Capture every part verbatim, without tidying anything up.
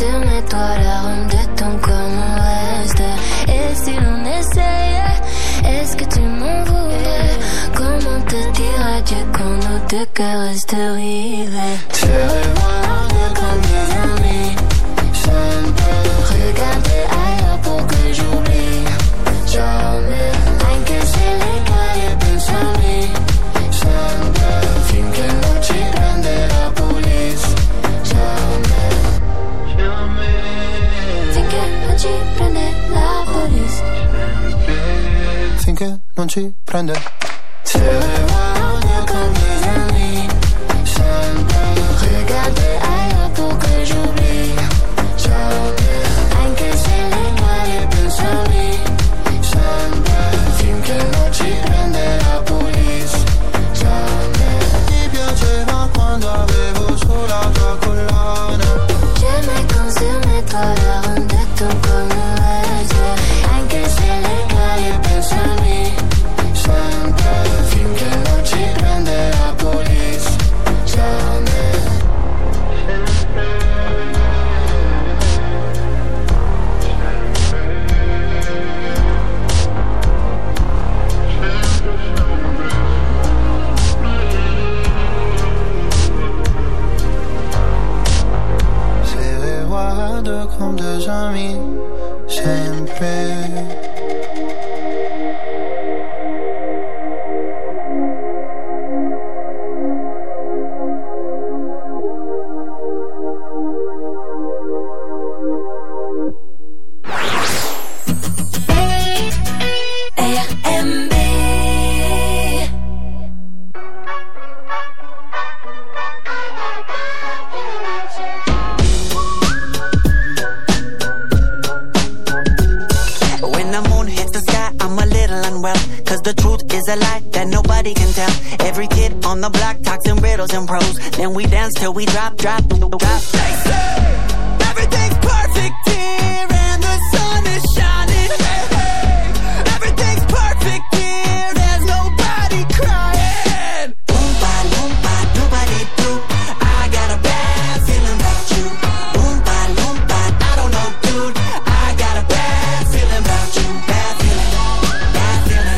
consume-toi l'arôme de ton corps, mon reste. Et si l'on essayait, est-ce que tu m'en voudrais? Comment te dire adieu quand nos deux cœurs restent rivés? Je revois deux comme des amis. Je ne peux regarder ailleurs pour que j'oublie. Jamais, anche se le caie pensami. Sempre, finché non ci prende la police. Jamais, jamais, finché non ci prende la police. Finché non ci prende. Je revois deux comme des amis. Sempre, regarder ailleurs pour que j'oublie. Jamais, anche se le caie pensami. Sempre, finché non ci prende la police. Jamais. Ti piaceva quando avevo sulla tua collana. J'aimais consumer-toi l'arôme de ton corps, mon reste. Anche se le caie pensami. Sempre, finché non ci prende la police. Jamais. Serré comme deux amis, sempre. The truth is a lie that nobody can tell. Every kid on the block talks in riddles and prose. Then we dance till we drop, drop, drop. They say everything's perfect here and the sun is shining. Hey, hey. Everything's perfect here, there's nobody crying. Boom, bada, boom, bada, nobody do. I got a bad feeling about you. Boom, bada, boom, bada, I don't know, dude. I got a bad feeling about you. Bad feeling, bad feeling.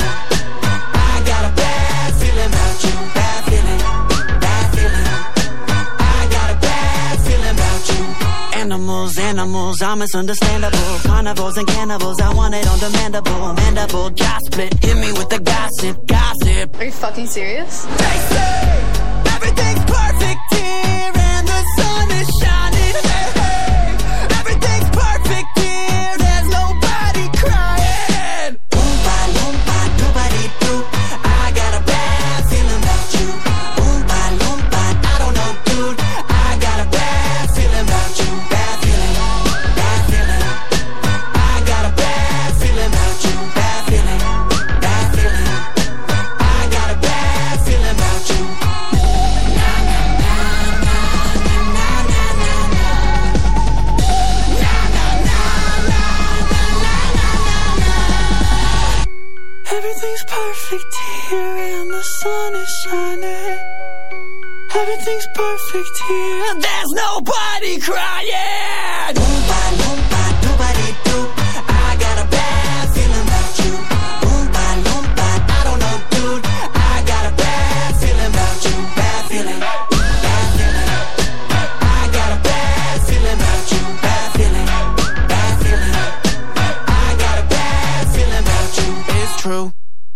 Animals, animals, are misunderstandable. Carnivores and cannibals, I want it on demandable. Mandible, jaw split, hit me with the gossip, gossip. Are you fucking serious? They say everything's perfect here and the sun is shining. Hey, hey. Everything's perfect here, there's nobody crying. Boom, bada, boom, bada, nobody do. I got a bad feeling about you. Boom, bada, boom, bada, I don't know, dude. I got a bad feeling about you. Bad feeling, bad feeling. I got a bad feeling about you. Bad feeling, bad feeling. I got a bad feeling about you. Na na na na na na na na na. Na na na na na na na na. Everything's perfect here and the sun is shining. Everything's perfect here. There's nobody crying. Boom, bada, boom, bada, nobody do. I got a bad feeling about you. Boom, bada, boom, bada, I don't know, dude. I got a bad feeling about you. Bad feeling, bad feeling. I got a bad feeling about you. Bad feeling, bad feeling. I got a bad feeling about you. It's true.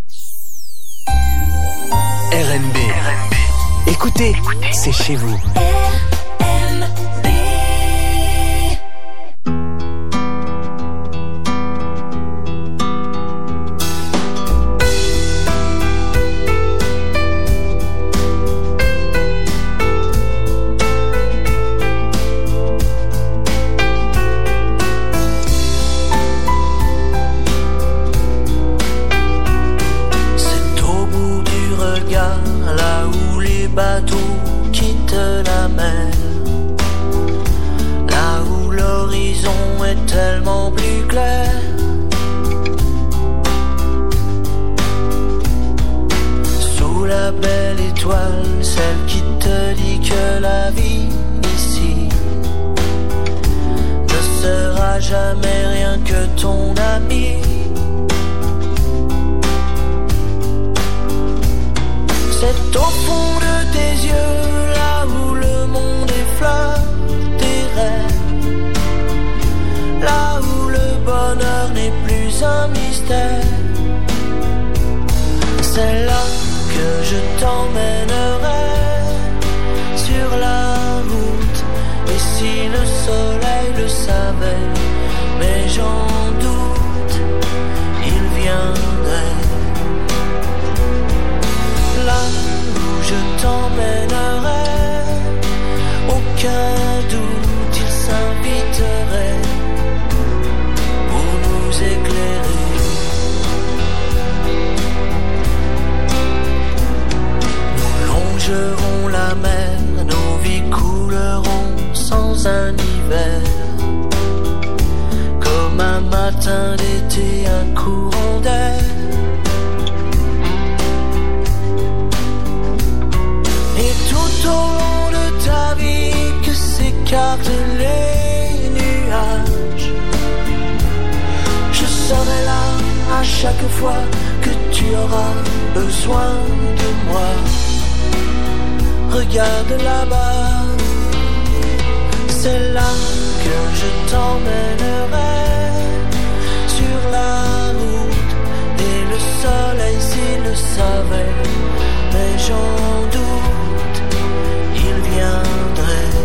R and B. Écoutez, c'est chez vous. C'est au bout du regard, là où les bateaux quittent la mer, là où l'horizon est tellement plus clair. Sous la belle étoile, celle qui te dit que la vie ici jamais rien que ton ami. C'est au fond de tes yeux, là où le monde effleure tes rêves, là où le bonheur n'est plus un mystère. C'est là que je t'emmènerai sur la route. Et si le soleil le savait, mais j'en doute, il viendrait. Là où je t'emmènerai, aucun doute, il s'inviterait pour nous éclairer. Nous longerons la mer, nos vies couleront sans un hiver. Comme un matin d'été, un courant d'air. Et tout au long de ta vie que s'écartent les nuages, je serai là à chaque fois que tu auras besoin de moi. Regarde là-bas, c'est là que je t'emmènerai sur la route. Et le soleil s'il le savait, mais j'en doute, il viendrait.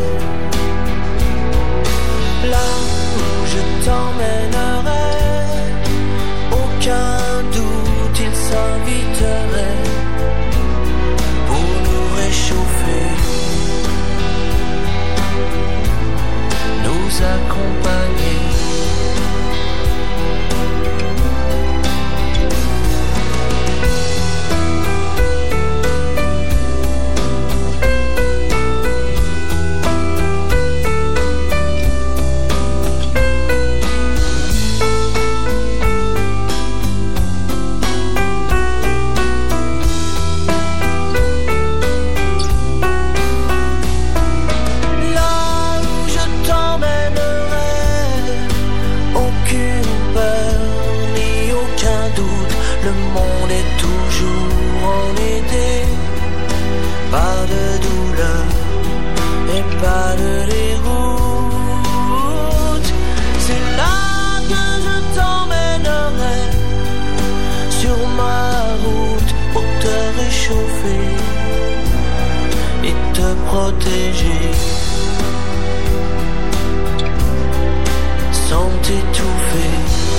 Là où je t'emmènerai, aucun doute, il s'inviterait pour nous réchauffer, nous accompagner. Pas de déroute, c'est là que je t'emmènerai sur ma route pour te réchauffer et te protéger sans t'étouffer.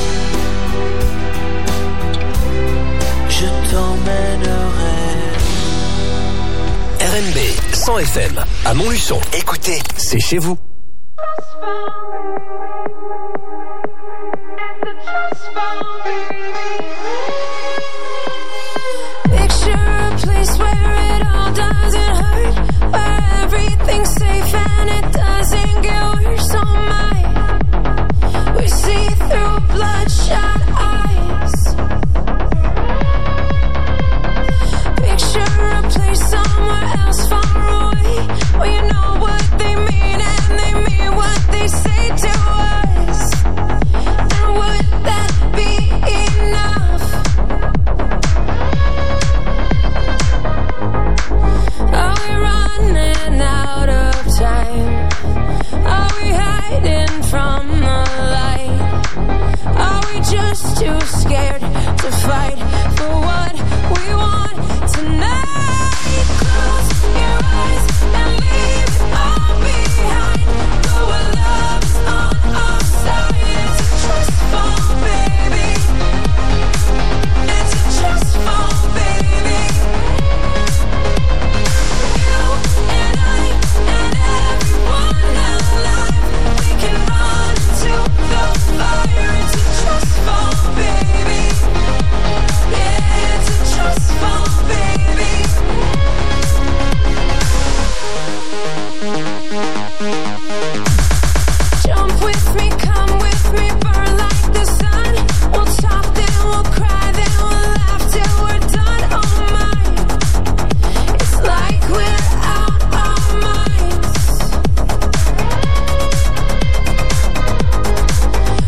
Je t'emmènerai. R N B cent F M à Montluçon. Écoutez, c'est chez vous. Picture a place where it all doesn't hurt, where everything's safe and it doesn't get worse. Oh my, we see through bloodshot eyes. Picture a place somewhere else far away, where you know what they mean and they mean what they say to us. And would that be enough? Are we running out of time? Are we hiding from the light? Are we just too scared to fight for what we want tonight? Close your eyes and leave it all behind. Go where love's on our side. It's a trust fall, baby. It's a trust fall, baby. You and I and everyone alive, we can run into the fire. It's a trust fall, baby. Yeah, it's a trust fall, baby. Jump with me, come with me, burn like the sun. We'll talk, then we'll cry, then we'll laugh till we're done. Oh my, it's like we're out our minds.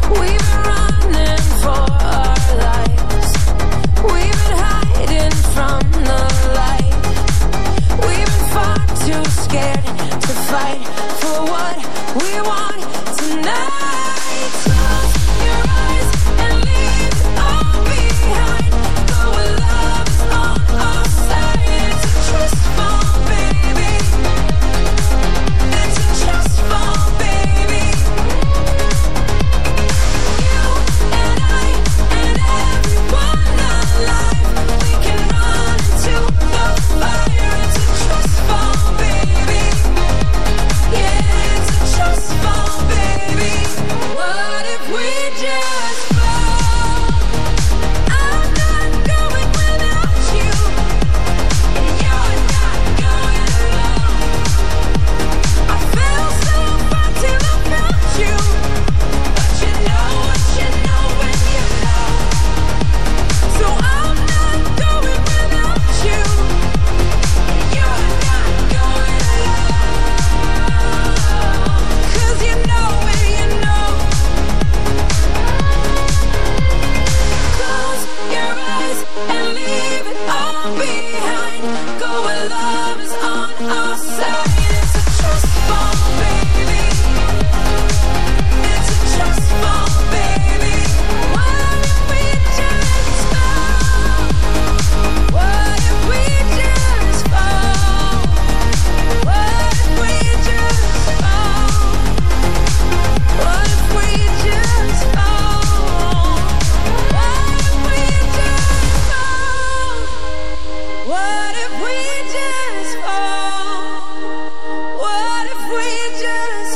start to fight for what we want tonight. Close your eyes and leave it all behind. Go where love is on our side. It's a trust fall, baby. It's a trust fall, baby. You and I and everyone alive, we can run into the fire. It's a trust fall, baby. Yeah, it's a trust fall, baby. What if we just fall? I'm not going without you, and you're not going alone. I felt so far till I found you, but you know what you know when you know. So I'm not going without you, and you're not going alone. 'Cause you know when you know. Close your eyes and leave it all behind. Go where love is on our side. It's a trust fall, baby. It's a trust fall, baby. What if we just fall? What if we just fall? What if we just fall? What if we just fall? What if we just fall? What if we just fall? What if we just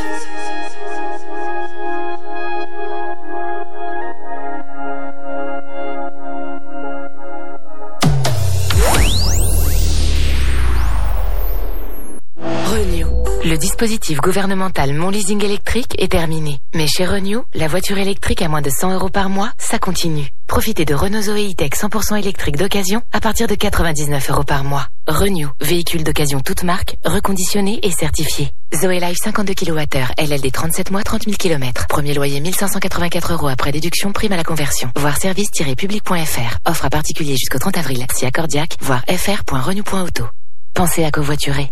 Renew. Le dispositif gouvernemental Mon Leasing électrique est terminé. Mais chez Renew, la voiture électrique à moins de cent euros par mois, ça continue. Profitez de Renault Zoé E-Tech cent pour cent électrique d'occasion à partir de quatre-vingt-dix-neuf euros par mois. Renew, véhicule d'occasion toute marque, reconditionné et certifié. Zoé Life cinquante-deux kilowattheures, L L D trente-sept mois, trente mille kilomètres. Premier loyer mille cinq cent quatre-vingt-quatre euros après déduction, prime à la conversion. Voir service tiret public point f r. Offre à particulier jusqu'au trente avril. Si accordiaque, voir f r point renew point auto. Pensez à covoiturer.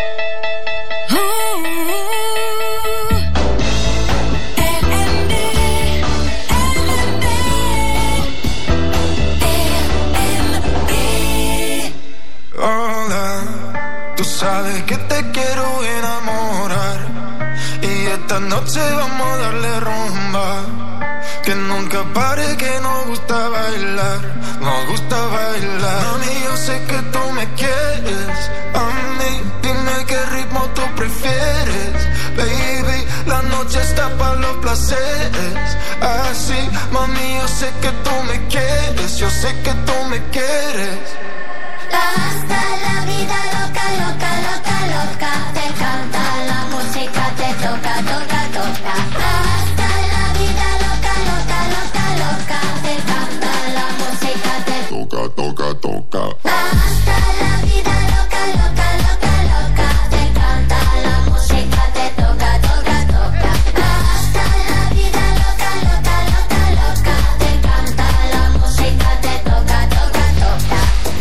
Hola, tú sabes que te quiero enamorar y esta noche vamos a darle rumba. Que nunca pare, que nos gusta bailar, nos gusta bailar. Mami, yo sé que tú me quieres, a mí dime qué ritmo tú prefieres. Baby, la noche está para los placeres. Así, mami, yo sé que tú me quieres, yo sé que tú me quieres. Hasta la vida loca, loca, loca, loca. Te canta la música, te toca, toca, toca. Hasta la vida loca, loca, loca, loca. Te canta la música, te toca, toca, toca. Hasta la vida loca, loca, loca, loca. Te canta la música, te toca, toca, toca. Hasta la vida loca, loca, loca, loca. Te canta la música, te toca, toca, toca.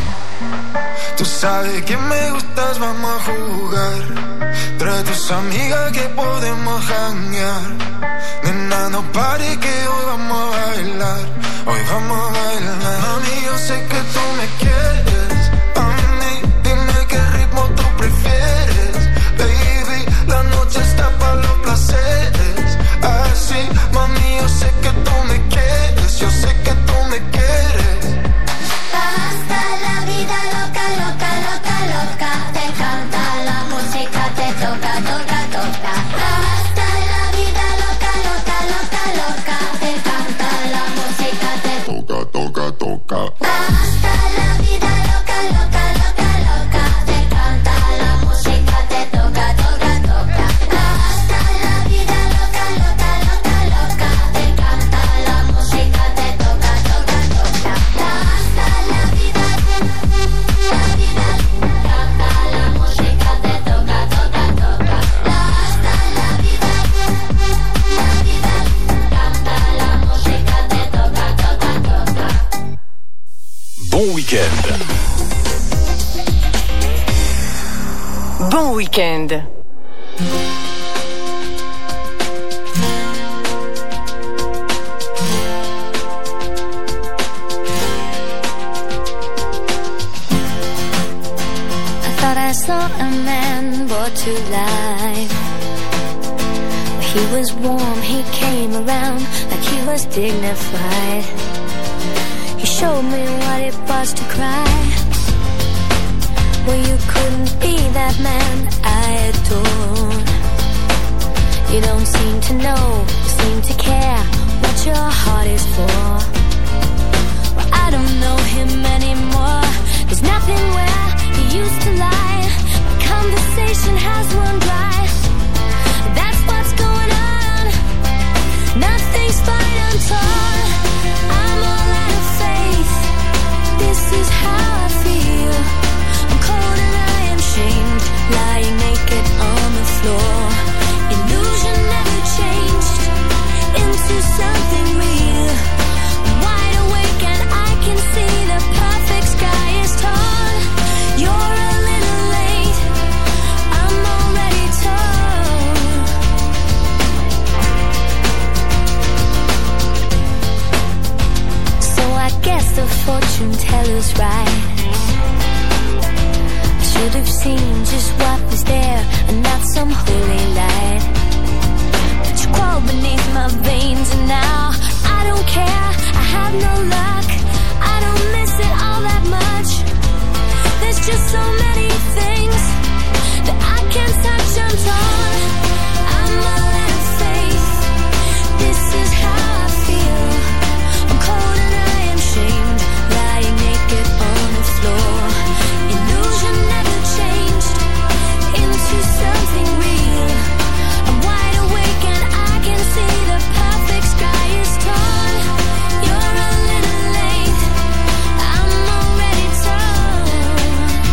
Tú sabes que me gustas, vamos a jugar. Trae tus amigas que podemos janguear. Nena, no pare que hoy vamos a bailar. Hoy vamos a bailar. Mami, yo sé que tú me quieres. A mí, dime qué ritmo tú prefieres. Baby, la noche está para los placeres. Así, mami, yo sé que tú me quieres. Yo sé que tú me quieres. Hasta la vida loca, loca, loca, loca. Te canta la música, te toca, toca, toca. Hasta la vida loca, loca, loca, loca. Te canta la música, te toca, toca, toca. Hasta la vida loca, loca, loca, loca. Te canta la música, te toca, toca, toca. Hasta la vida loca, loca, loca, loca. Te canta la música, te toca, toca, toca. Hasta la vida, la vida, canta la música, te toca, toca, toca. Hasta la vida, la vida, canta la música, te toca, toca, toca. Bon week-end. Bon week-end. I saw a man brought to life. He was warm, he came around like he was dignified. He showed me what it was to cry. Well, you couldn't be that man I adored. You don't seem to know, seem to care what your heart is for. Well, I don't know him anymore. There's nothing where he used to lie. My conversation has run dry. That's what's going on. Nothing's fine, I'm torn. I'm all out of faith. This is how I feel. I'm cold and I am shamed, lying naked on the floor. Illusion never changed into something real. I'm wide awake and I can see the perfect sky is torn. You're a little late, I'm already torn. So I guess the fortune teller's right. I should have seen just what was there and not some holy light. But you crawl beneath my veins and now I don't care, I have no luck. I don't miss it all that much. There's just so many things that I can't touch, I'm torn. I'm all out of faith. This is how I feel. I'm cold and I am shamed, lying naked on the floor. Illusion never changed into something real. I'm wide awake and I can see the perfect sky is torn. You're a little late, I'm already torn.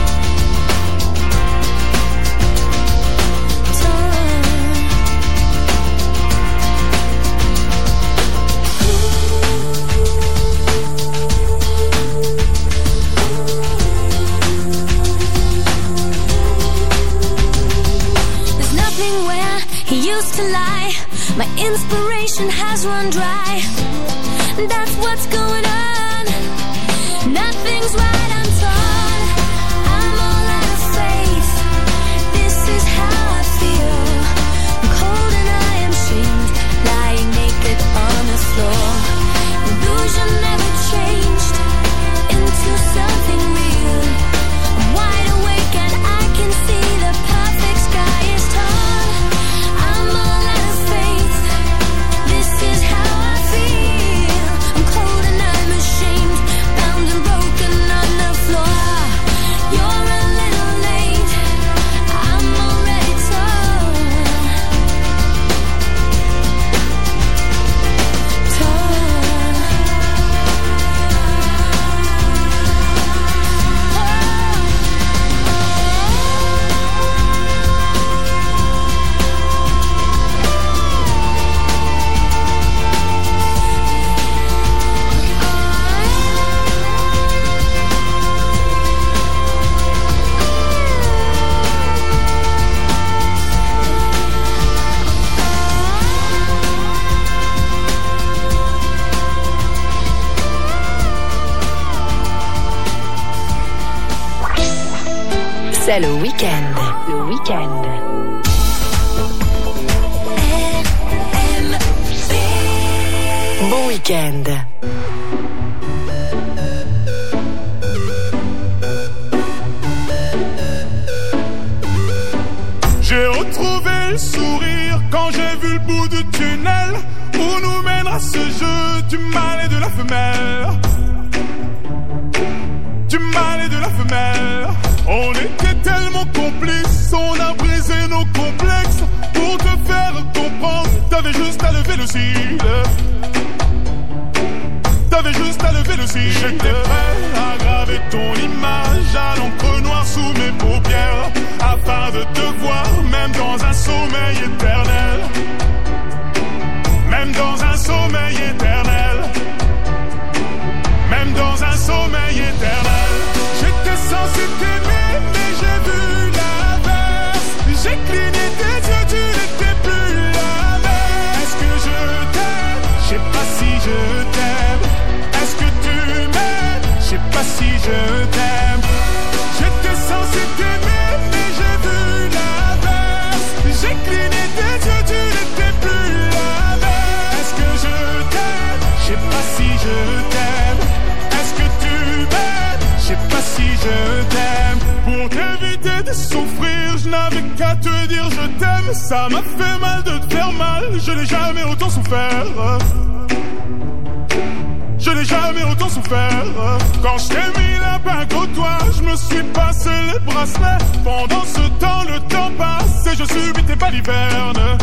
There's nothing where he used to lie. My inspiration has run dry. That's what's going on. Nothing's right, I'm torn. I'm all out of faith. This is how I feel. I'm cold and I am shamed, lying naked on the floor. Illusion never changed into something real. I'm wide awake and I can see the perfect sky is torn. I'm all out of faith. This is how I feel. I'm cold and I'm ashamed, bound and broken on the floor. You're a little late, I'm already torn. Torn. C'est le week-end. Le week-end. Bon week-end. J'ai retrouvé le sourire quand j'ai vu le bout du tunnel où nous mènera ce jeu du mâle et de la femelle. Du mâle et de la femelle. On était tellement complices, on a brisé nos complexes. Pour te faire comprendre, t'avais juste à lever le cil. T'avais juste à lever le cil. J'étais prêt à graver ton image à l'encre noire sous mes paupières, afin de te voir même dans un sommeil éternel. Même dans un sommeil éternel. Même dans un sommeil éternel. J'étais censé t'aimer mais j'ai vu l'inverse. J'ai cligné tes yeux cligné tes yeux, tu n'étais plus la même. Est-ce que je t'aime? Je sais pas si je t'aime. Est-ce que tu m'aimes? Je sais pas si je t'aime. Pour t'éviter de souffrir, je n'avais qu'à te dire je t'aime. Ça m'a fait mal de te faire mal, je n'ai jamais autant souffert. Je n'ai jamais autant souffert. Quand je t'ai mis la bague au doigt, je me suis passé les bracelets. Pendant ce temps, le temps passe et je subis tes balivernes.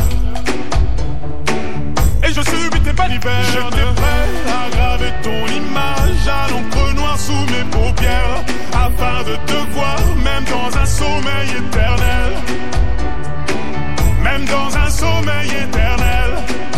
Et je subis tes balivernes. J'étais prêt à graver ton image à l'encre noire sous mes paupières, afin de te voir même dans un sommeil éternel. Même dans un sommeil éternel.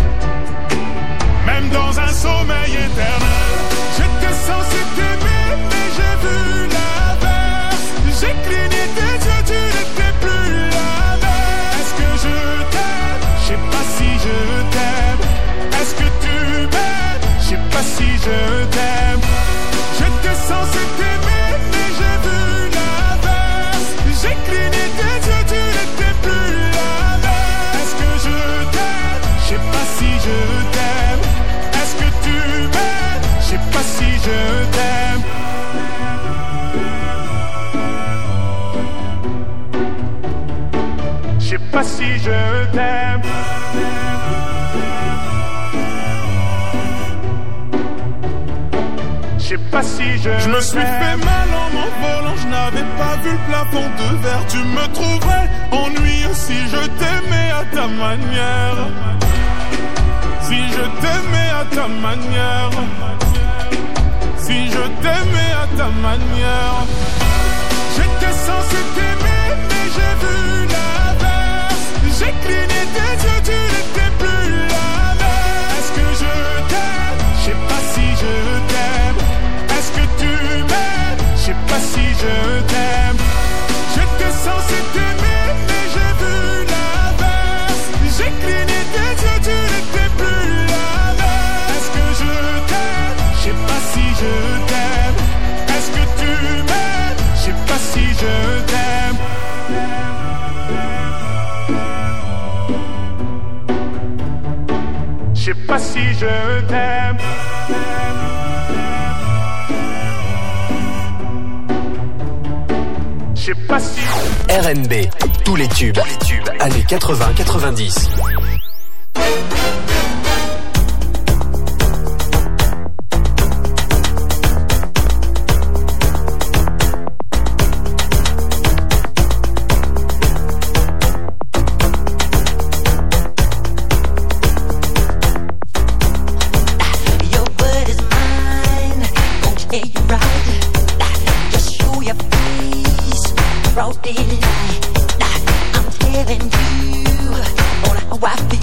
Même dans un sommeil éternel. J'étais censé t'aimer, mais j'ai vu l'inverse. J'ai cligné tes yeux, tu n'étais plus la même. Est-ce que je t'aime? Je sais pas si je t'aime. Est-ce que tu m'aimes? Je sais pas si je t'aime. J'étais censé t'aimer, mais j'ai vu l'inverse. J'ai cligné tes yeux, tu n'étais plus la même. Est-ce que je t'aime? Je sais pas si je t'aime. Est-ce que tu m'aimes? Je sais pas si je t'aime. Je sais pas si je t'aime. Je sais pas si je Je me suis fait mal en m'envolant, je n'avais pas vu le plafond de verre. Tu me trouverais ennuyeux si je t'aimais à ta manière. Si je t'aimais à ta manière. Si je t'aimais à ta manière. J'étais censé t'aimer, mais j'ai vu l'inverse. J'ai cligné tes yeux, tu n'étais plus la même. Est-ce que je t'aime? Je sais pas si je t'aime. Est-ce que tu m'aimes? Je sais pas si je t'aime. J'étais censé t'aimer, mais j'ai vu l'inverse. J'ai cligné tes yeux, tu n'étais plus la même. Est-ce que je t'aime? Je sais pas si je t'aime. Est-ce que tu m'aimes? Je sais pas si je t'aime. Je sais pas si je t'aime. Je sais pas si R N B, tous les tubes, tous les tubes, années quatre-vingts quatre-vingt-dix. I'm telling you all how I feel.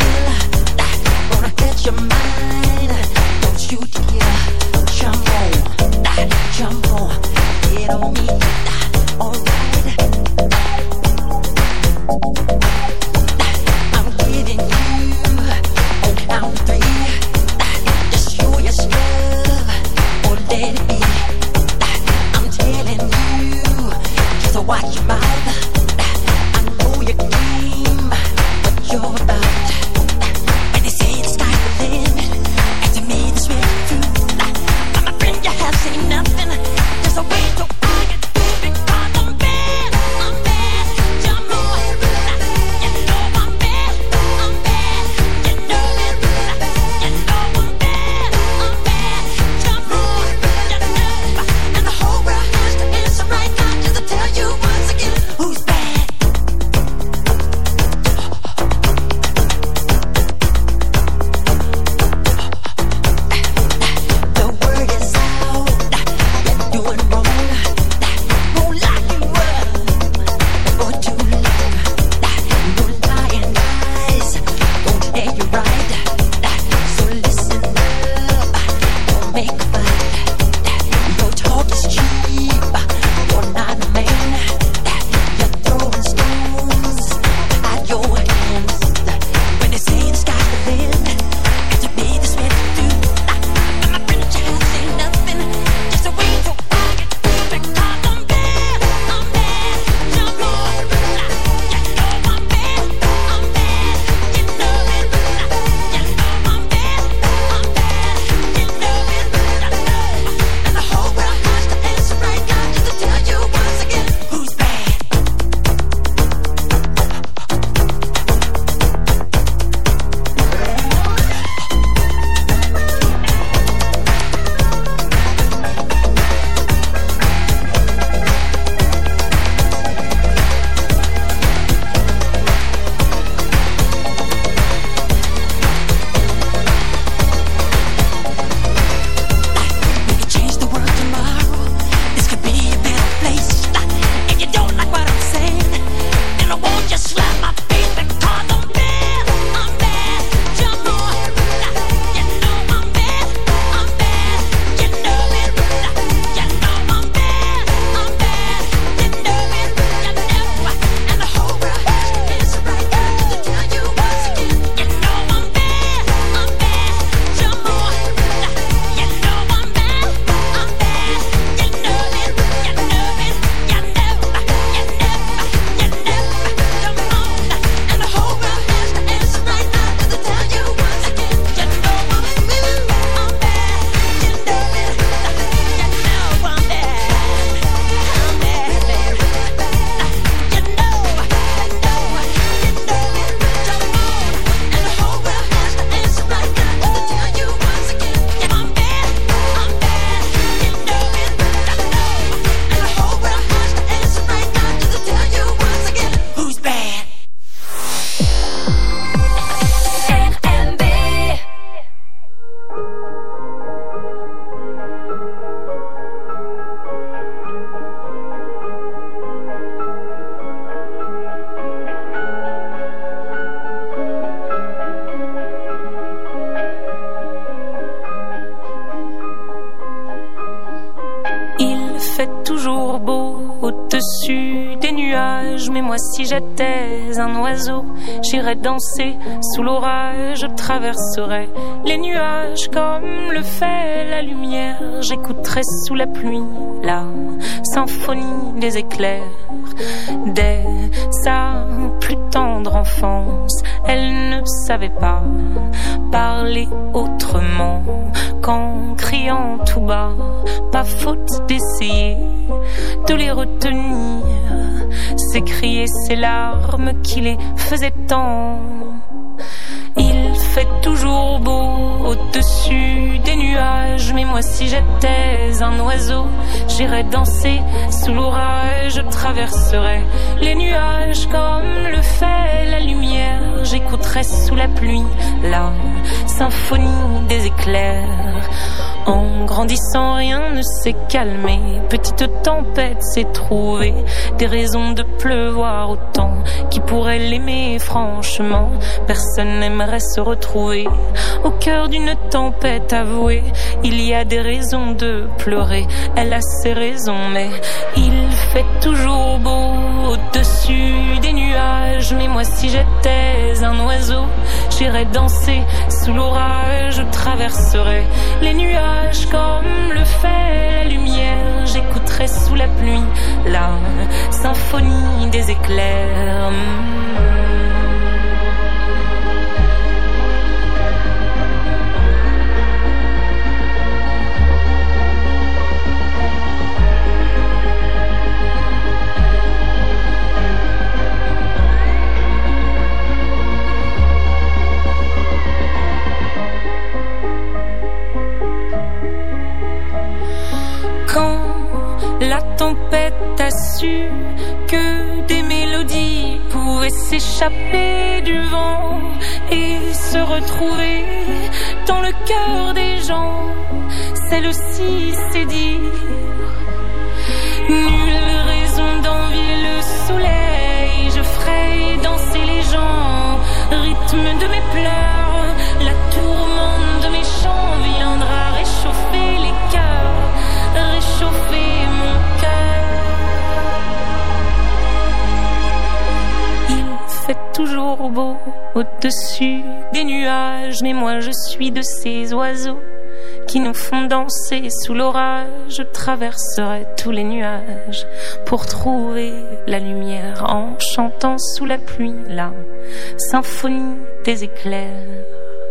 mais moi si j'étais un oiseau, j'irais danser sous l'orage, je traverserais les nuages comme le fait la lumière, j'écouterais sous la pluie la symphonie des éclairs. Dès sa plus tendre enfance, elle ne savait pas parler autrement qu'en criant tout bas. Pas faute d'essayer de les retenir, s'écrier ces larmes qui les faisaient tant. Il fait toujours beau au-dessus des nuages, mais moi si j'étais un oiseau, j'irais danser sous l'orage, je traverserais les nuages comme le fait la lumière, j'écouterais sous la pluie la symphonie des éclairs. En grandissant, rien ne s'est calmé. Petite tempête s'est trouvée des raisons de pleuvoir autant. Qui pourrait l'aimer franchement? Personne n'aimerait se retrouver au cœur d'une tempête avouée. Il y a des raisons de pleurer, elle a ses raisons, mais il fait toujours beau au-dessus des nuages. Mais moi si j'étais un oiseau, j'irais danser sous l'orage, je traverserais les nuages comme le fait la lumière, j'écouterais sous la pluie la symphonie des éclairs. Quand la tempête a su que des mélodies pouvaient s'échapper du vent et se retrouver dans le cœur des gens, celle-ci s'est dit: nulle raison d'envier le soleil, je ferai danser les gens, rythme de mes pleurs, la tourmente de mes chants viendra réchauffer les cœurs, réchauffer mon cœur. Il fait toujours beau au-dessus des nuages, mais moi je suis de ces oiseaux qui nous font danser sous l'orage. Je traverserai tous les nuages pour trouver la lumière en chantant sous la pluie la symphonie des éclairs.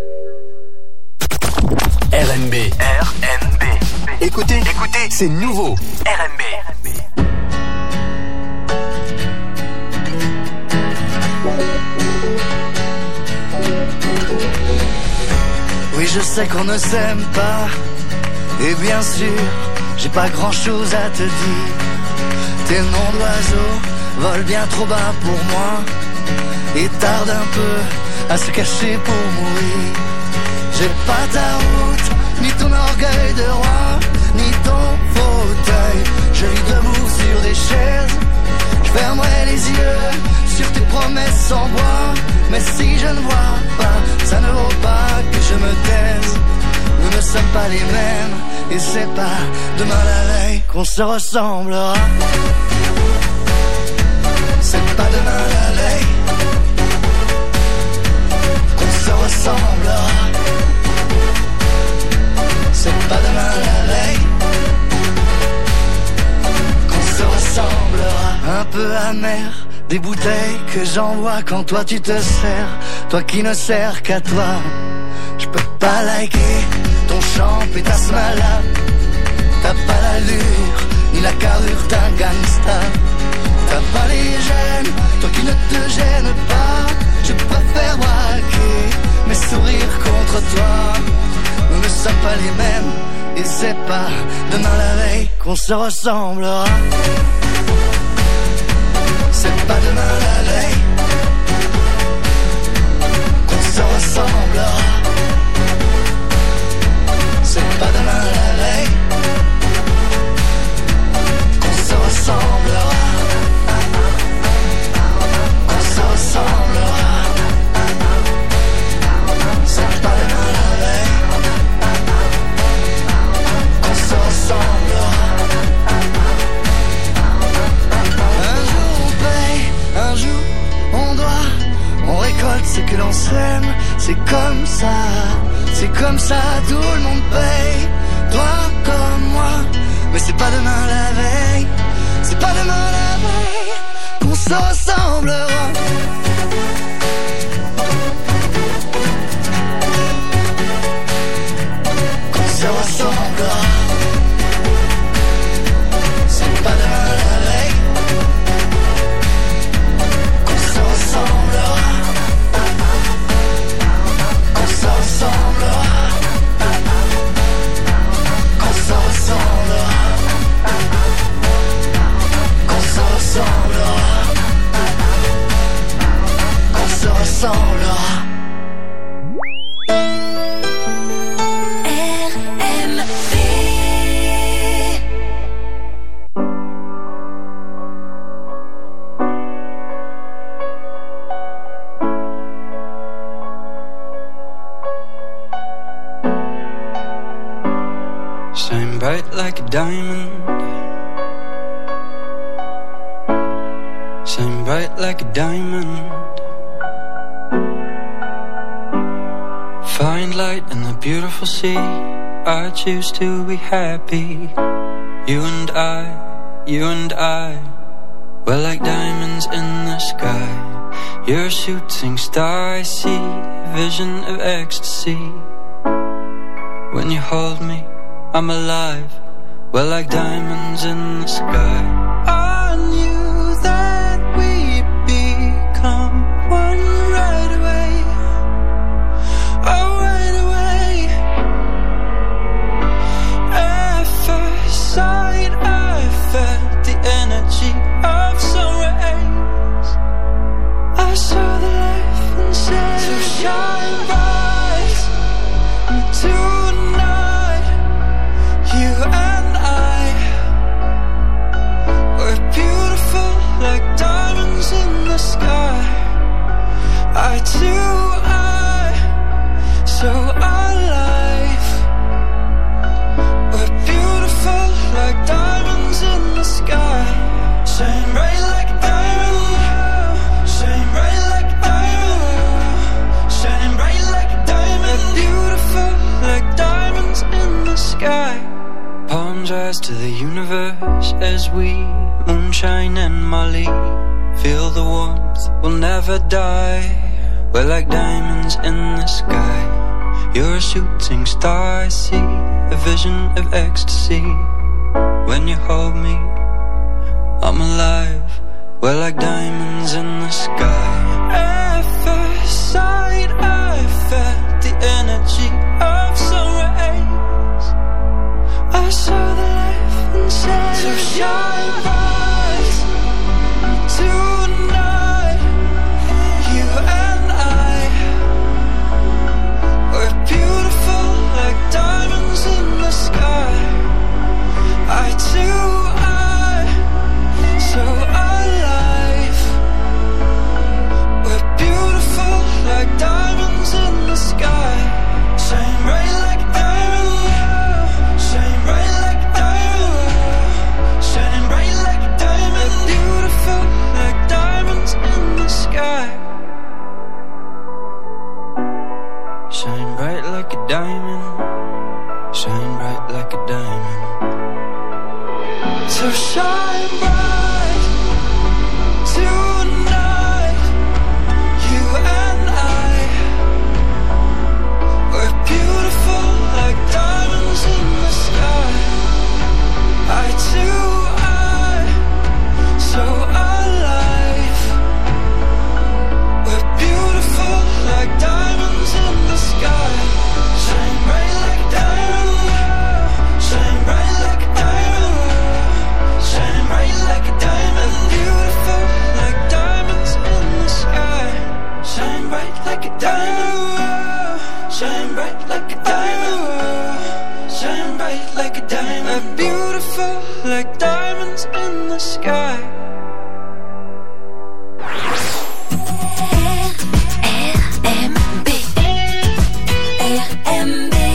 R N B. R N B. Écoutez, écoutez, c'est nouveau. R N B. Oui, je sais qu'on ne s'aime pas, et bien sûr, j'ai pas grand chose à te dire. Tes noms d'oiseaux volent bien trop bas pour moi, et tardent un peu à se cacher pour mourir. J'ai pas ta route, ni ton orgueil de roi, ni ton fauteuil. Je vis debout sur des chaises, je fermerai les yeux sur tes promesses en bois. Mais si je ne vois pas, ça ne vaut pas que je me taise. Nous ne sommes pas les mêmes, et c'est pas demain la veille qu'on se ressemblera. C'est pas demain la veille qu'on se ressemblera. C'est pas demain la veille qu'on se ressemblera. Un peu amer, des bouteilles que j'envoie quand toi tu te sers, toi qui ne sers qu'à toi. Je peux pas liker ton chant et ta smala. T'as pas l'allure ni la carrure d'un gangsta. T'as pas les gènes, toi qui ne te gênes pas. Je préfère braquer mes sourires contre toi. Nous ne sommes pas les mêmes, et c'est pas demain la veille qu'on se ressemblera. C'est pas demain la veille qu'on se ressemblera. C'est pas demain la veille qu'on se ressemblera. Qu'on se ressemblera. C'est pas demain la veille qu'on se ressemblera. Un jour on paye, un c'est que l'on s'aime, c'est comme ça, c'est comme ça, tout le monde paye, toi comme moi. Mais c'est pas demain la veille, c'est pas demain la veille qu'on se ressemblera. Qu'on se ressemblera. C'est pas demain la veille qu'on se ressemblera. Qu'on se ressemblera. Qu'on se ressemblera. Qu'on se ressemblera. Qu'on se ressemblera. Shine bright like a diamond. Shine bright like a diamond. Find light in the beautiful sea. I choose to be happy. You and I, you and I, we're like diamonds in the sky. You're a shooting star, I see a vision of ecstasy. When you hold me, I'm alive, we're like diamonds in the sky. I knew that we'd become one right away. Oh, right away. At first sight, I felt the energy of sun rays. I saw the life inside to shine bright tonight. You and I, we're beautiful like diamonds in the sky. I too, I, so alive. We're beautiful like diamonds in the sky. Shine bright like a diamond. Shine bright like a diamond. Shine bright like a diamond. We're beautiful like diamonds in the sky. Palms rise to the universe as we moonshine and Molly. Feel the warmth, we'll never die. We're like diamonds in the sky. You're a shooting star, I see a vision of ecstasy. When you hold me, I'm alive. We're like diamonds in the sky. At first sight, I felt the energy of sun rays. I saw the life inside. So shine bright tonight. You and I, we're beautiful like diamonds in the sky. I too, I, so alive. We're beautiful like diamonds in the sky. Shine bright like a diamond. Shine bright like a diamond. Shine bright like a diamond. We're beautiful like diamonds in the sky. Shine bright like a diamond. Shine bright like a diamond. So shine bright tonight. You and I, we're beautiful like diamonds in the sky. I too, I, so alive. We're beautiful like diamonds in the sky. Shine bright like a diamond. Shine bright like a diamond. Shine bright like a diamond. Beautiful like diamonds in the sky. Shine bright like a diamond. Shine bright like a diamond. Shine bright like a diamond. Beautiful like diamonds in the sky. R M B R M B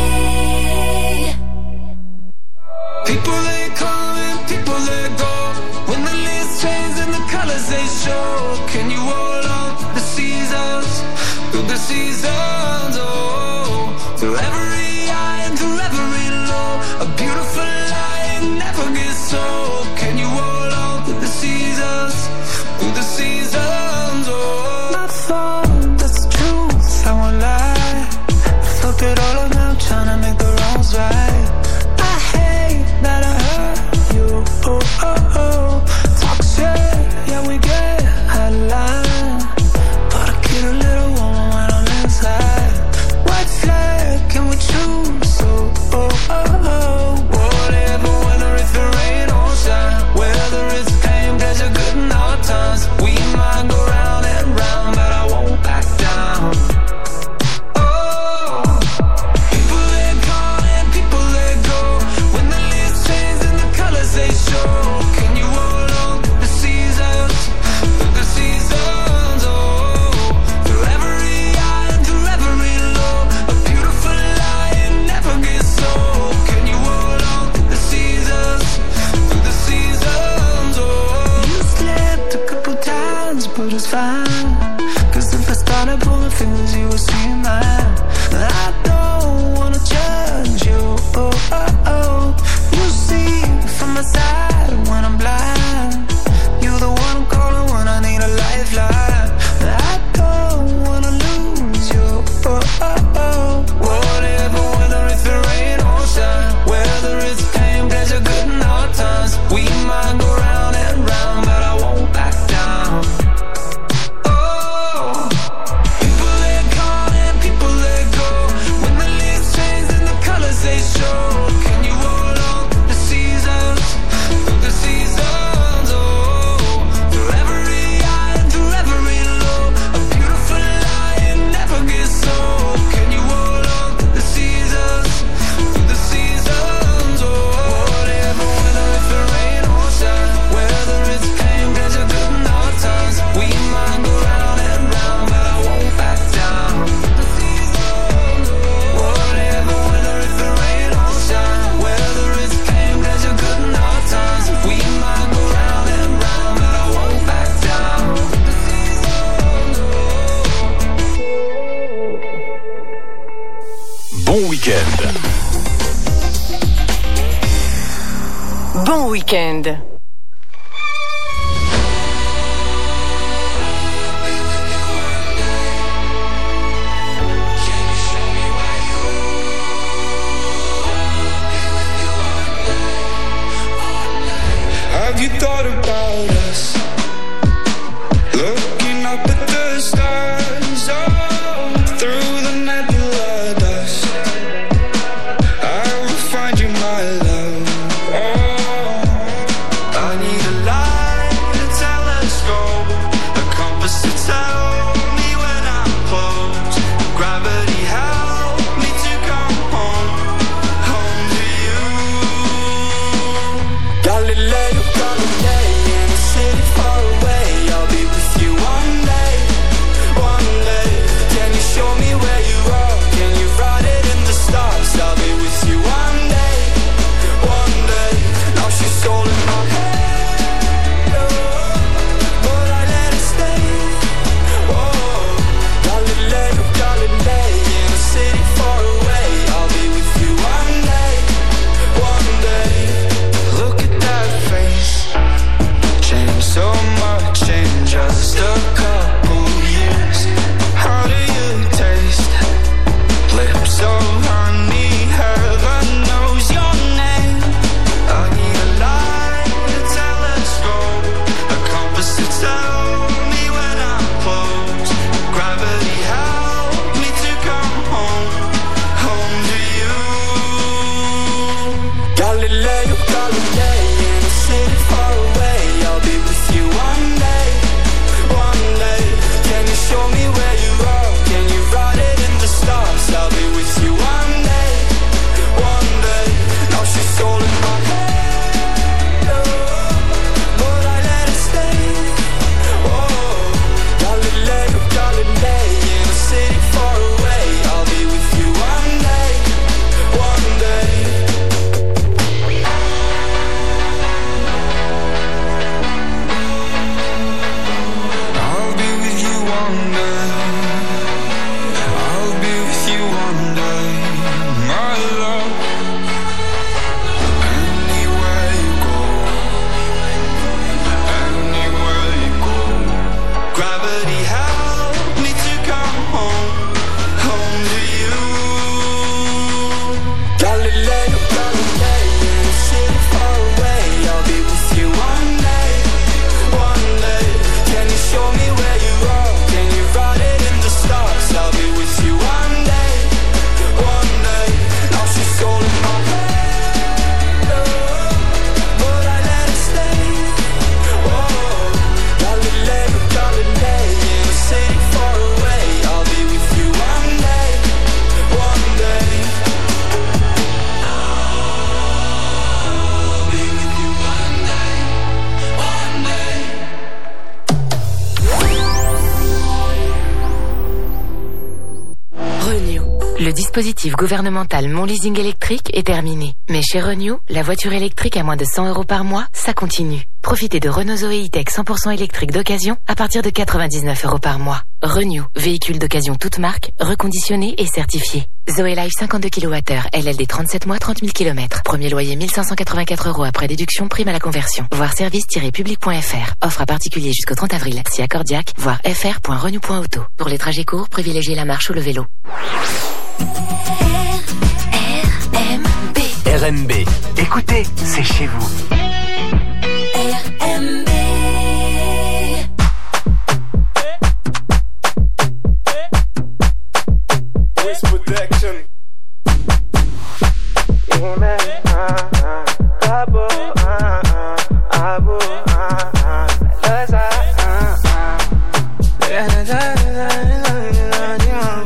People they come and people they go. When the leaves change and the colors they show. Can you hold on the seasons? through the seasons, oh, through every high and through every low. A beautiful light never gets old. Can you hold on through the seasons, through the seasons, oh. I thought that's the truth, I won't lie. I fucked it all up now, trying to make the wrongs right. I hate that I hurt you, oh, oh, oh. Talk shit, yeah, we get out of line, but I get a little woman when I'm inside. White flag, can we choose? Oh, oh, oh, oh. Whatever, whether it's the rain or shine, whether it's pain, pleasure, good and hard times, we might go round and round, but I won't back down. Oh, people let come and people let go. When the leaves change and the colors they show. Can you hold on through the seasons, through the seasons, oh, through every high and through every low. A beautiful light never gets old. Can you hold on through the seasons, through the seasons, oh. You slipped a couple times, but it's fine, cause if I started pulling fingers, you would see mine. I don't wanna judge you, oh, oh, oh. You see from my side when I'm blind. You're the one I'm calling when I need a lifeline. I don't wanna lose you, oh, oh, oh. Whatever, whether it's the rain or shine, whether it's pain, pleasure, good and hard times, we might go round and round, but I won't back down. Oh, people let come and people let go. When the leaves change and the colors they show. Can you hold on through the seasons, through the seasons, oh, through every high and through every low. A beautiful light never gets old. Can you hold on through the seasons, through the seasons, oh. Whatever, whether it's the rain or shine, whether it's pain, pleasure, good and hard times, we might go round and round, but I won't back down. The seasons, oh. Whatever, whether it's the rain or shine, whether it's pain, pleasure, good and hard times, we might go round and round, but I won't back down. The seasons, oh. Bon week-end. Bon week-end. Have you thought about us? Looking up at the stars, oh, through the nebula dust. I will find you, my love. Oh, Le dispositif gouvernemental Mon Leasing électrique est terminé. Mais chez Renew, la voiture électrique à moins de cent euros par mois, ça continue. Profitez de Renault Zoé E-Tech cent pour cent électrique d'occasion à partir de quatre-vingt-dix-neuf euros par mois. Renew, véhicule d'occasion toute marque, reconditionné et certifié. Zoé Life cinquante-deux kilowattheures, L L D trente-sept mois, trente mille kilomètres. Premier loyer mille cinq cent quatre-vingt-quatre euros après déduction, prime à la conversion. Voir service tiret public point f r. Offre à particulier jusqu'au trente avril. Si accordiaque, voir f r point renew point auto. Pour les trajets courts, privilégiez la marche ou le vélo. R M B. R M B. Écoutez, c'est chez vous. R M B. Protection. Yeah, man. Uh, uh, abo, uh, uh, abo, uh, uh, let's, uh, uh, uh. Yeah, da, da, da, da, da,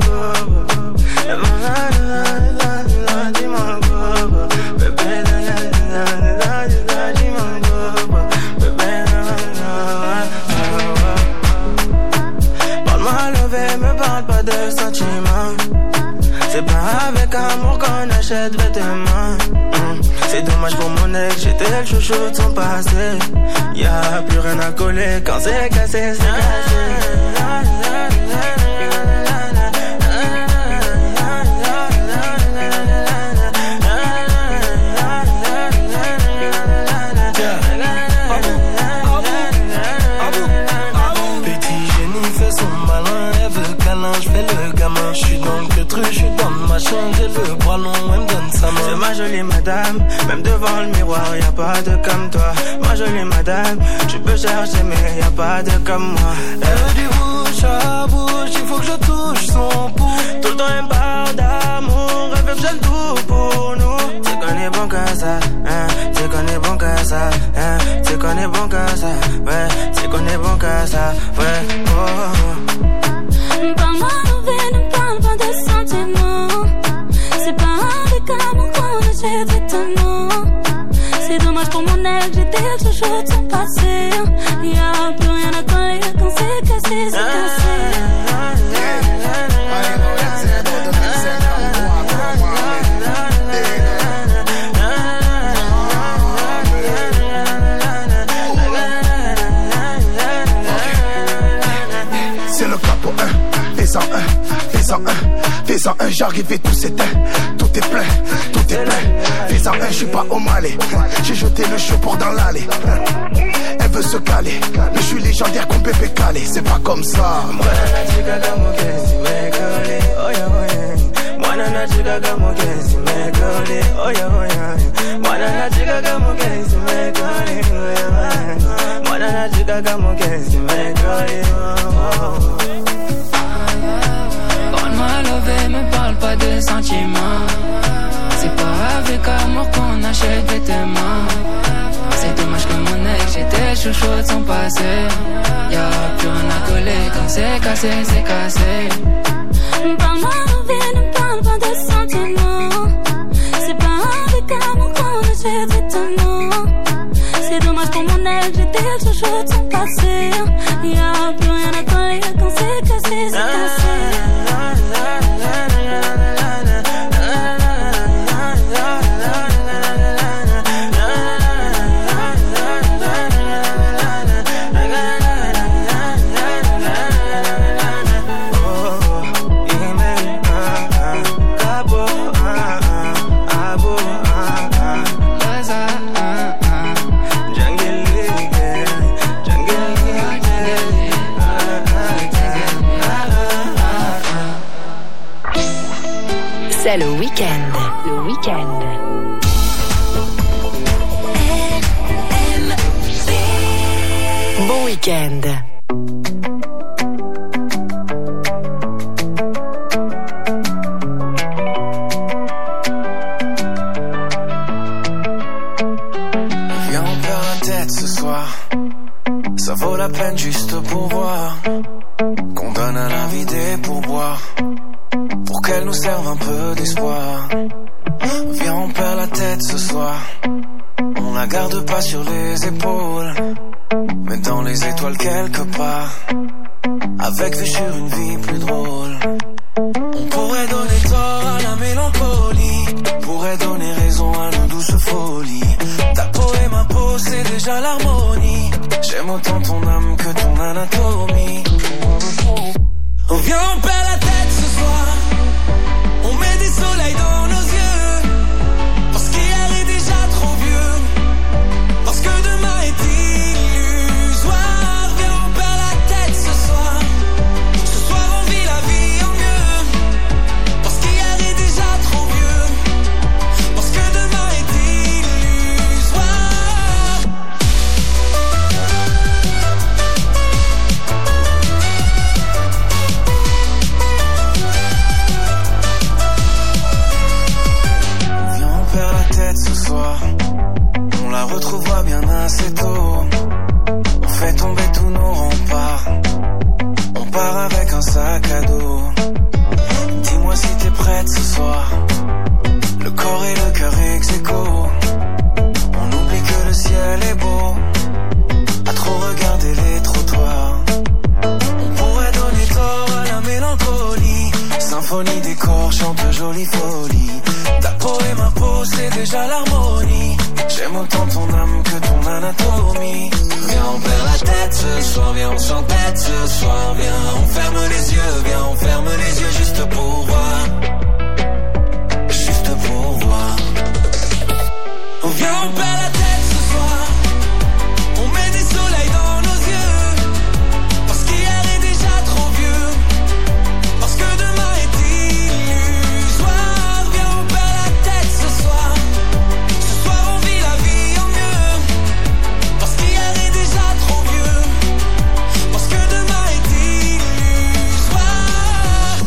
parle-moi levé, me parle pas de sentiments. C'est pas avec amour qu'on achète vêtements. mmh. C'est dommage pour mon ex, j'étais le chouchou de son passé. Y'a plus rien à coller, quand c'est cassé, c'est cassé. Petit génie fait son malin, elle veut câlin, j'fais le gamin. J'suis dans le queutru, j'suis dans le machin, j'ai le bras long, elle me donne sa main. C'est ma jolie madame, même devant le miroir, y'a pas de comme toi. Ma jolie madame, tu peux chercher mais y'a pas de comme moi. Elle veut du bouche à bouche, il faut que je touche son pouls. Tout le temps elle me parle d'amour, elle veut que j'aime tout pour nous. C'est qu'on est bon que ça, hein, c'est qu'on est bon que ça, hein, c'est qu'on est bon que ça, ouais, c'est qu'on est bon que ça, ouais, oh. Parle-moi d'envie, ne parle pas de sentiments. C'est pas avec amour qu'on achète vêtements. C'est dommage pour mon ex, j'étais le chouchou de son passé. Y'a plus rien à coller, quand c'est cassé, c'est cassé. C'est le capo un, fais-en un, fais-en un, fais-en un, j'arrive et tout s'éteint, tout est plein, tout est plein. Fais-en un, j'suis pas au Malais, j'ai jeté le chaud pour dans l'allée. Elle veut se caler, mais j'suis légendaire comme Pépé Calé, c'est pas comme ça. Parle-moi levé, me parle pas de sentiments. C'est pas avec amour qu'on achète vêtements. C'est dommage que mon ex, j'étais chouchou de son passé. Y'a plus rien à coller, quand c'est cassé, c'est cassé. Parle-moi d'envie, ne parle pas de sentiments. C'est pas avec amour qu'on achète vêtements. C'est dommage pour mon ex, j'étais le chouchou de son passé. Y'a plus rien à coller, quand c'est cassé, c'est cassé. C'est le week-end. Le week-end. Bon week-end. Viens, on perd la tête ce soir. Ça vaut la peine juste pour voir qu'on donne à la vie des pourboires, pour qu'elle nous serve un peu d'espoir. Viens, on perd la tête ce soir. On la garde pas sur les épaules, mais dans les étoiles quelque part, avec vue sur une vie plus drôle. On pourrait donner tort l'harmonie. J'aime autant ton âme que ton anatomie. On vient, on perd la tête ce soir. On met des soleils dans nos yeux. Parce qu'hier est déjà trop vieux. Parce que demain est illusoire. Viens, on perd la tête ce soir. Ce soir on vit la vie en mieux. Parce qu'hier est déjà trop vieux. Parce que demain est illusoire. Viens, on perd la tête ce soir. On la retrouvera bien assez tôt. On fait tomber tous nos remparts. On part avec un sac à dos. Dis-moi si t'es prête ce soir. Le corps et le cœur ex aequo. On oublie que le ciel est beau. À trop regarder les trottoirs. On pourrait donner tort à la mélancolie. Symphonie des corps chante jolie folie. Ta peau et ma peau c'est déjà l'harmonie. J'aime autant ton âme que ton anatomie. Viens on perd la tête ce soir. Viens on s'entête ce soir. Viens on ferme les yeux. Viens on ferme les yeux juste pour voir. Juste pour voir. Viens on perd la tête ce soir. On met des soleils dans nos yeux. Parce qu'hier est déjà trop vieux. Parce que demain est illusoire. Viens on perd la tête ce soir. Ce soir on vit la vie en mieux. Parce qu'hier est déjà trop vieux. Parce que demain est illusoire.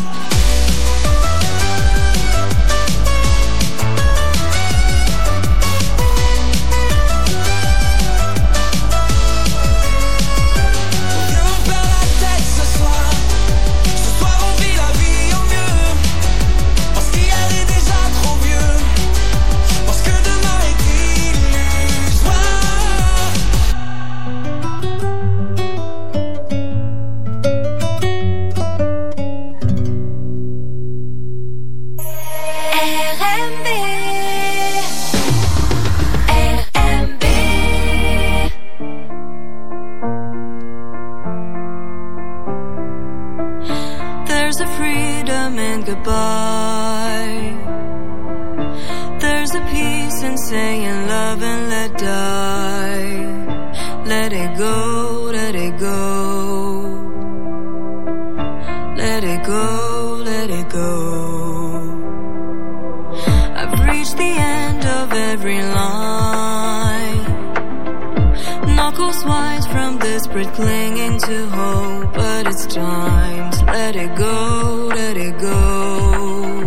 Viens on perd la tête ce soir. Ce soir on vit la vie en mieux. Parce qu'hier est déjà trop vieux. Parce que demain est illusoire. R M B R M B There's a freedom in goodbye. There's a peace in saying love and let die. Let it go, let it go. Let it go, let it go. I've reached the end of every line. Knuckles wise from desperate clinging to hope. But it's time to let it go, let it go.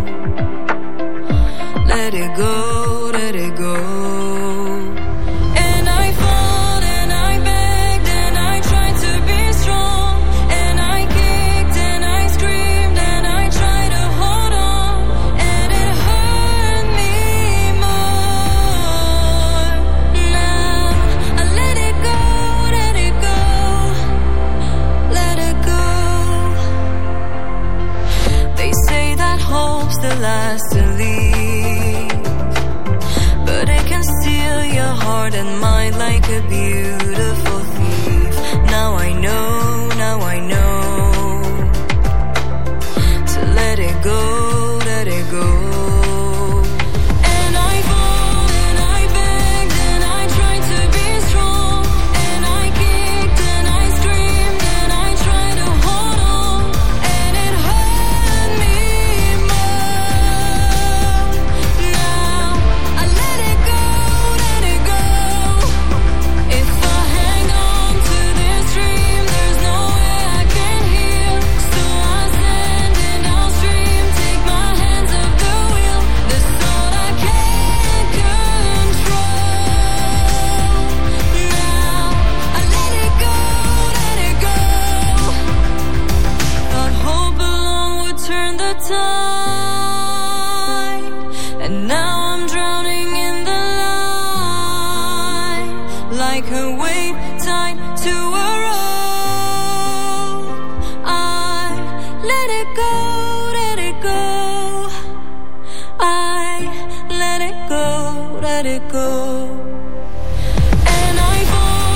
Let it go, let it go. And I fought and I begged and I tried to be strong. And I kicked and I screamed and I tried to hold on. And it hurt me more. Now I let it go, let it go. Let it go. They say that hope's the last to leave. But it can steal your heart and mind like a beautiful thief. Now I know, now I know. To let it go, let it go. And I fought and I begged and I tried to be strong. And I kicked and I screamed and I tried to hold on. And it hurt me more. Now I let it go, let it go. If I hang on to this dream, there's no way I can heal. So I stand and I'll stream. Take my hands off the wheel. This all I can't control. Now I let it go, let it go. Thought hope alone would turn the tide. And now I'm drowning in the light. Like a wave tied to a rope. I let it go, let it go. I let it go, let it go. And I fall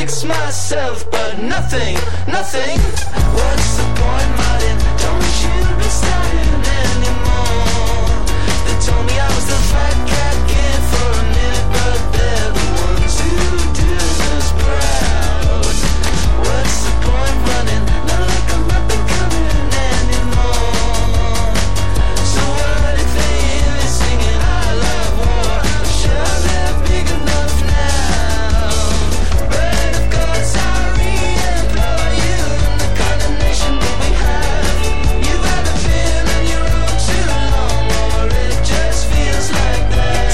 fix myself, but nothing, nothing. What's the point, Martin? Don't you be starting anymore. They told me I was the fat cat kid for a minute, but they're the ones who do us proud. What's the point running? Not like I'm not been coming anymore. So what if they hear me singing I love war? Sure they're big enough now. But of course I re-employ you in the condemnation that we have. You've either been on your own too long, or it just feels like that.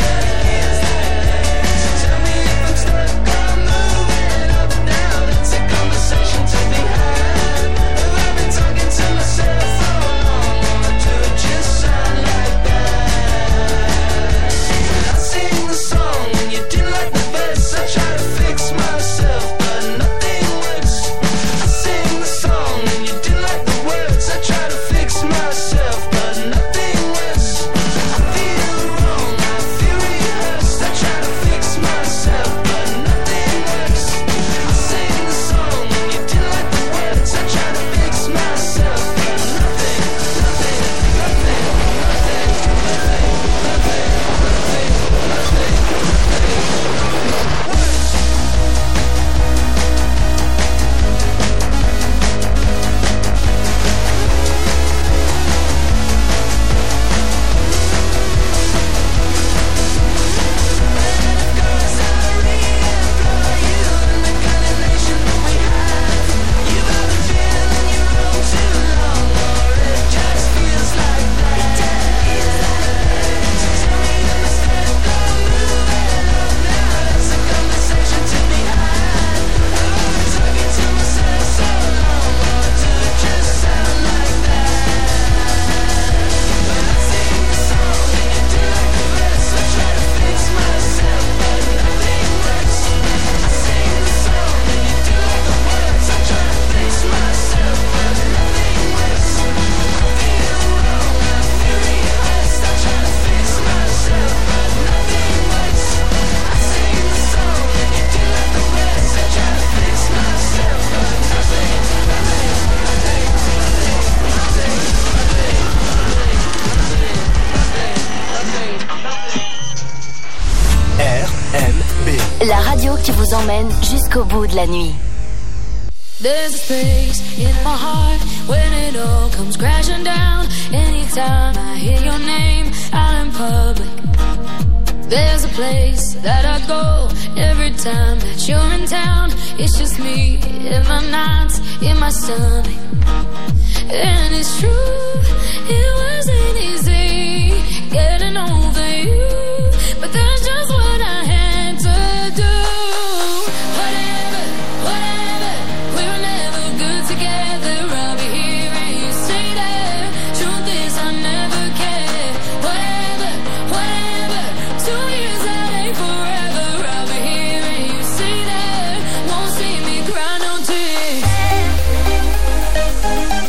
So tell me if I'm stuck on moving up now. That's a conversation to be had. Have I been talking to myself for long, or do it just sound like that? When I sing the song and you didn't like the verse, I try to fix myself, but nothing works. I sing the song and you didn't like the words, I try to fix myself, but nothing works. I feel wrong, I feel rehearsed, I try to fix myself, but nothing works. I sing the song and you didn't like the words, I try to fix myself, but nothing, nothing, nothing, nothing, nothing, nothing, nothing, nothing works. La radio qui vous emmène jusqu'au bout de la nuit. There's a space in my heart when it all comes crashing down. Anytime I hear your name out in public, there's a place that I go every time that you're in town. It's just me in my nights, in my stomach. And it's true, it wasn't easy.